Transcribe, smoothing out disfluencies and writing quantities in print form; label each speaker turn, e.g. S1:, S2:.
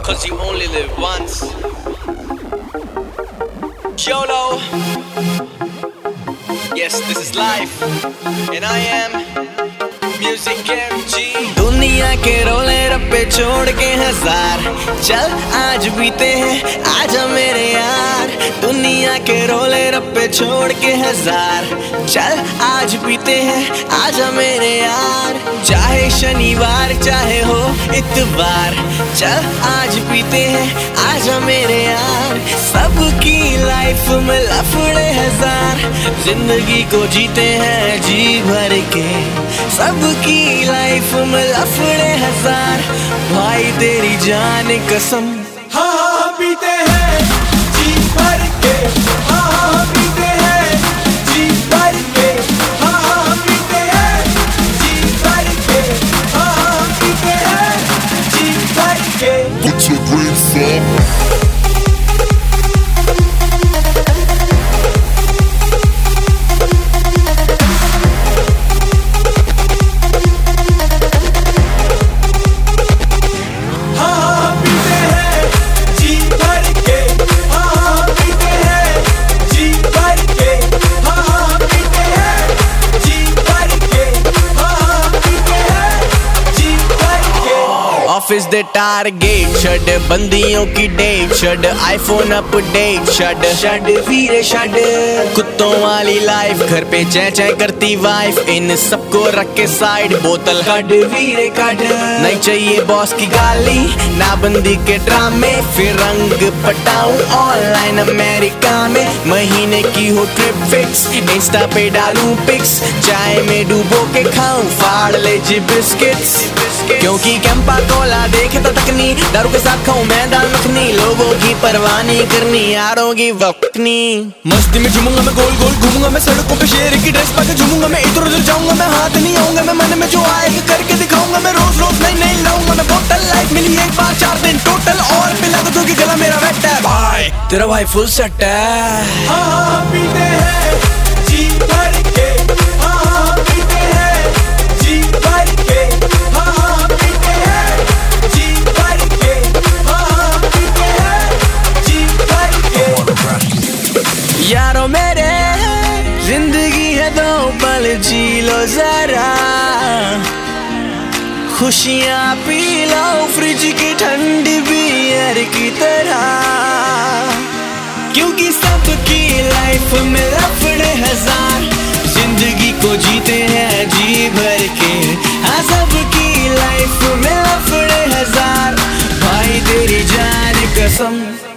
S1: 'cause you only live once. YOLO. Yes, this is life, and I am Music MG. दुनिया के रोले रप्पे छोड़ के हजार, चल आज बीते हैं आजा मेरे यार। दुनिया के रोले रप्पे छोड़ के हजार, चल आज बीते हैं आजा मेरे यार। चाहे शनिवार चाहे हो इतवार, चल आज बीते हैं आजा मेरे यार। सबकी लाइफ में लफड़े हजार, जिंदगी को जीते हैं जी भर के। सबकी लाइफ में लफड़े हजार, भाई तेरी जान कसम।
S2: हाँ हाँ पीते हैं जी भर के, हाँ हाँ पीते हैं जी भर के, हाँ हाँ पीते हैं जी भर के, हाँ हाँ पीते हैं जी भर के।
S3: Put your drinks up.
S1: Office दे टारगेट छड़, बंदियों की डेट छड़, आईफोन अपडेट छड़, छड़ वीरे छड़। कुत्तों वाली लाइफ, घर पे चै चै करती वाइफ, इन सबको रख के साइड, बोतल कड वीरे कड। नहीं चाहिए बॉस की गाली, ना बंदी के ड्रामे, फिर रंग पटाऊं ऑनलाइन अमेरिका में। महीने की हो ट्रिप फिक्स, इंस्टा पे डालूं पिक्स, चाय में डूबो के खाऊं फाड़ ले जी बिस्किट्स। क्योंकि कैंपा कोला देखे तो तकनी, दारू के साथ खाऊं मैं दाल मखनी। लोगों की परवाह नहीं करनी, यारों की वक्त नहीं।
S2: मस्ती में झूमूंगा मैं, गोल गोल घूमूंगा मैं, सड़कों पे शेर की ड्रेस पाके झूमूंगा मैं। इधर उधर जाऊंगा मैं, हाथ नहीं आऊंगा मैं, मन में जो आएगा करके दिखाऊंगा मैं। रोज रोज नहीं नहीं लाऊंगा मैं बोतल, लाइफ मिली एक बार 4 दिन टोटल, और पिला दो क्योंकि गला मेरा वेट है। भाई
S1: तेरा भाई फुल सेट है।
S2: हाँ हाँ पीते हैं जी भर के, हाँ हाँ पीते हैं जी भर के, हाँ हाँ पीते हैं जी भर के, हाँ हाँ पीते हैं जी भर के।
S1: यारों मेरे जिंदगी है दो पल जी लो जरा, खुशियाँ पी लो फ्रिज की ठंडी बियर की तरह। क्योंकि सबकी लाइफ में लफड़े हजार, जिंदगी को जीते हैं जी भर के। हाँ सबकी लाइफ में लफड़े हजार, भाई तेरी जान कसम।